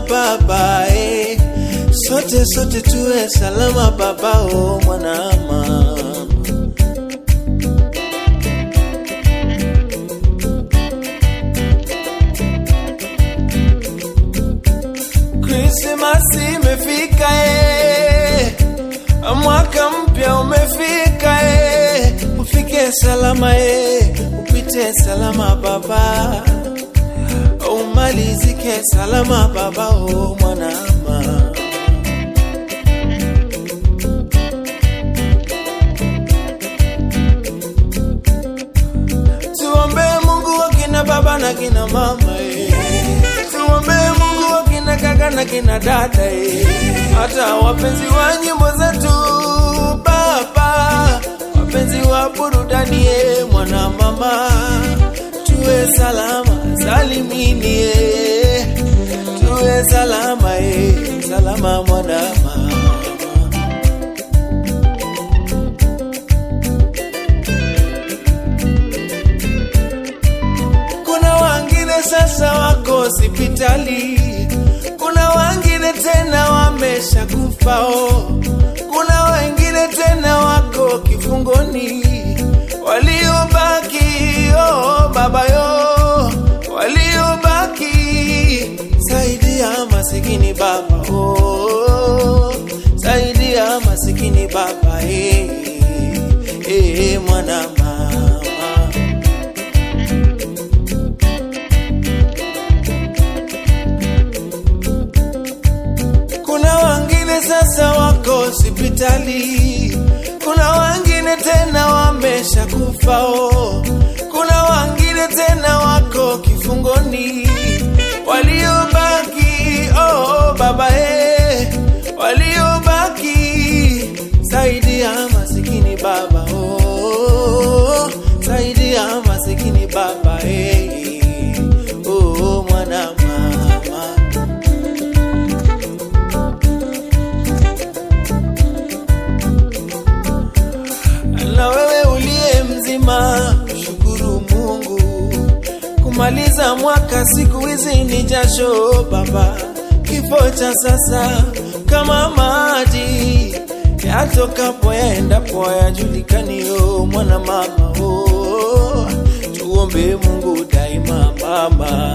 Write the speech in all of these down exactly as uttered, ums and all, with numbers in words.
baba eh. Sote sote tuwe salama baba oh mwanama. Christmas imefika eh. Mwaka mpya umefika eh. Ufike salama eh. Upite salama baba. Umalizike salama baba oh mwanama. Tuombe Mungu wakina baba na kina mama eh. Tuombe Mungu wakina kaka na kina dada eh. Hata wapenzi wa nyimbo zetu baba, wapenzi wa burudani eh mwana mama. Tuwe salama salimini eh. Tuwe salama eh. Salama mwana mama. Kuna wengine sasa wako hospitali, kuna wengine tena wamesha kufa oh. Kuna wengine tena wako kifungoni, waliobaki oh baba yo, waliobaki saidia masikini baba oh, saidia masikini baba eh, eh mwana mama. Kuna wengine sasa wako hospitali, kuna wengine tena wamesha kufa oh. Kuna wengine tena wako kifungoni, waliobaki oh baba eh, waliobaki saidia masikini baba oh, saidia masikini baba eh, oh mwana mama. Na wewe uliye mzima shukuru Mungu. Kumaliza mwaka siku hizi ni jasho baba. Kifo cha sasa kama maji yatokapo yaendapo hayajulikani oh mwana mama oh. Tuombe Mungu daima mama.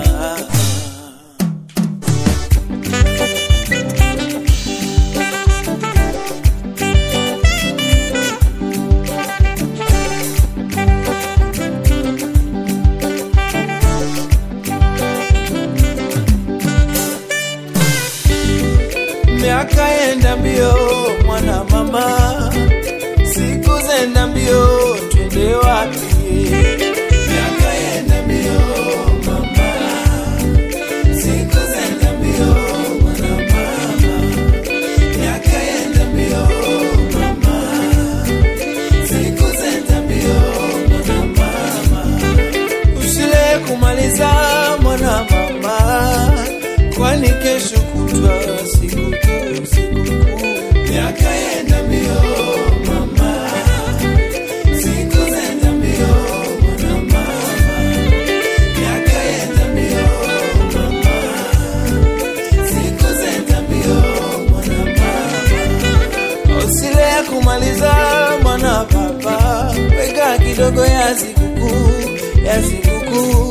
Miaka enda mbio mwana mama, siku zenda mbio twende wapi? Miaka enda mbio mama, siku zenda mbio mwana mama. Miaka enda mbio mama, siku zenda mbio mwana mama. Usile kumaliza mwana mama, kwani kesho kutwa siku miaka enda mbio mama, siku zenda mbio mwana mama. Miaka enda mbio mama, siku zenda mbio mwana mama. Usile ya kumaliza mwana baba, weka kidogo ya sikukuu, ya sikukuu.